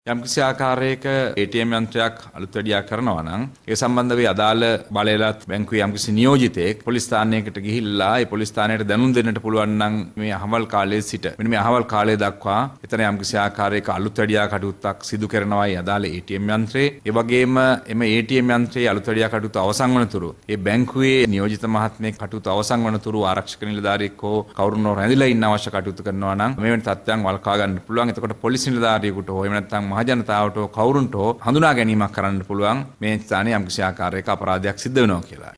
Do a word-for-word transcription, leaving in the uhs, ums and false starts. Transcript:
යම්කිසි ආකාරයක A T M යන්ත්‍රයක් අලුත් වැඩියා කරනවා නම් ඒ සම්බන්ධව අදාළ බලයලත් බැංකුවේ යම්කිසි නියෝජිතයෙක් පොලිස් ස්ථානයකට ගිහිල්ලා ඒ පොලිස් ස්ථානයට දැනුම් දෙන්නට පුළුවන් නම් මේ අහවල් කාලයේ සිට මෙන්න මේ අහවල් කාලය දක්වා එතන යම්කිසි ආකාරයක අලුත් වැඩියා කටයුත්තක් සිදු කරනවායි අදාළ A T M යන්ත්‍රේ. ඒ වගේම එම A T M යන්ත්‍රයේ අලුත් වැඩියා කටයුතු අවසන් වනතුරු ඒ බැංකුවේ නියෝජිත මහත්මයෙක් කටයුතු අවසන් වනතුරු ආරක්ෂක නිලධාරියෙක් හෝ කවුරුනෝ රැඳිලා ඉන්න අවශ්‍ය කටයුතු කරනවා නම් මෙවැනි තත්ත්වයන් වළකා ගන්න පුළුවන්. එතකොට පොලිස් නිලධාරියෙකුට හෝ එහෙම නැත්නම් මහජනතාවට හෝ කවුරුන්ට හෝ හඳුනා ගැනීමක් කරන්න පුළුවන් මේ ස්ථානයේ යම්කිසි ආකාරයක අපරාධයක් සිද්ධ වෙනවා කියලා.